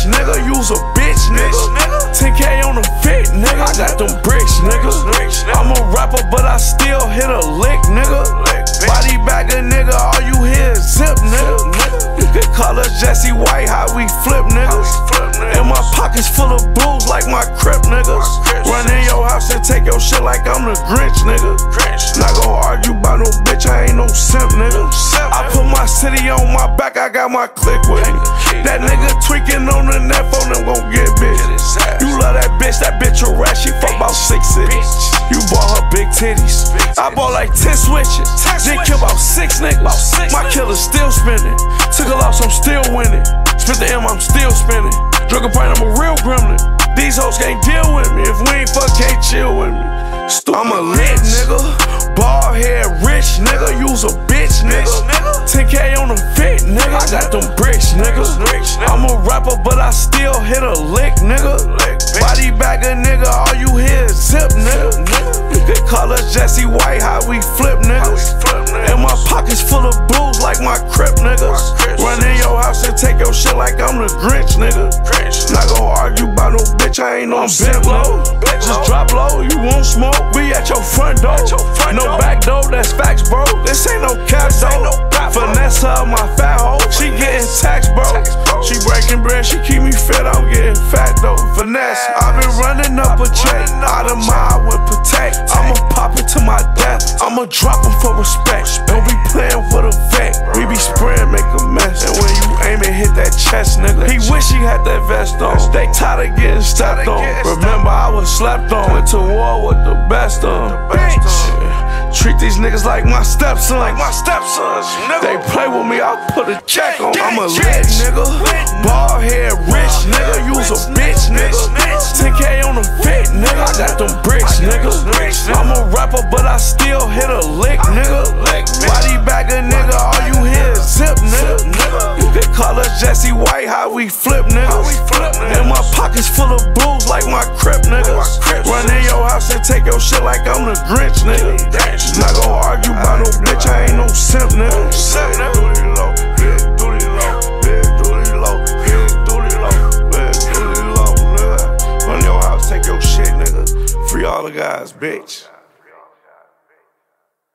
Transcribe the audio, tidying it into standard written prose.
rich, nigga. You's a bitch, nigga. 10K on the fit, nigga. I got them bricks, nigga. I'm a rapper, but I still hit a lick, nigga. Body bagger, nigga. All you hear is zip, nigga. You could call us Jesse White, how we flip, niggas. And my pockets full of blues like my crip, niggas. Run in your house and take your shit like I'm the Grinch, nigga. Not gon' argue about no bitch, I ain't no simp, nigga. I put my city on my back, I got my click with me. That nigga tweaking on the net phone, them gon' get bitch. You love that bitch a rat, she fuck about 6 cities. You bought her big titties. I bought like 10 switches, then kill about 6 niggas. My killer's still spinning. Took a loss, I'm still winning. Spent the M, I'm still spinning. Drug a pint, I'm a real gremlin. These hoes can't deal with me. If we ain't fuck, can't chill with me. I'm a lit nigga, bald head rich nigga. You's a bitch nigga. 10K on the fit nigga. I got them bricks nigga. I'm a rapper, but I still hit a lick nigga. Body bagger nigga, all you hear is zip nigga. You could call us Jesse White, how we flip niggas. And my pockets full of blues like my crip niggas. Run in your house and take your shit like I'm the Grinch nigga. Not gon' argue about no bitch, I ain't no simp low. Just drop low, you won't smoke. We at your front door. No back door, that's facts, bro. This ain't no cap though. Finesse her, my fat hoe. She getting taxed, bro. She breaking bread, she keep me fed, I'm getting fat though. Finesse, I've been running up a check. Out of my with protect. I'ma pop it to my death. I'ma drop him for respect. Don't be playing with a vet. We be spraying, make a mess. And when you aim and hit that chest, nigga, he wish he had that vest on. They tired of getting stepped on. Remember I was slept on. Went to war with the best on. Treat these niggas like my stepsons. They play with me, I'll put a check on. I'm a lit nigga, bald head rich nigga. You's a bitch nigga. 10K on the fit nigga. I got them bricks nigga. I'm a rapper, but I still hit a lick nigga. Body bagger nigga, all you hear is zip nigga. You could call us Jesse White, how we flip niggas. And my pockets full of blues like my crip niggas. Run in your house and take your shit like I'm the Grinch nigga. Not gon' argue about no bitch, I ain't no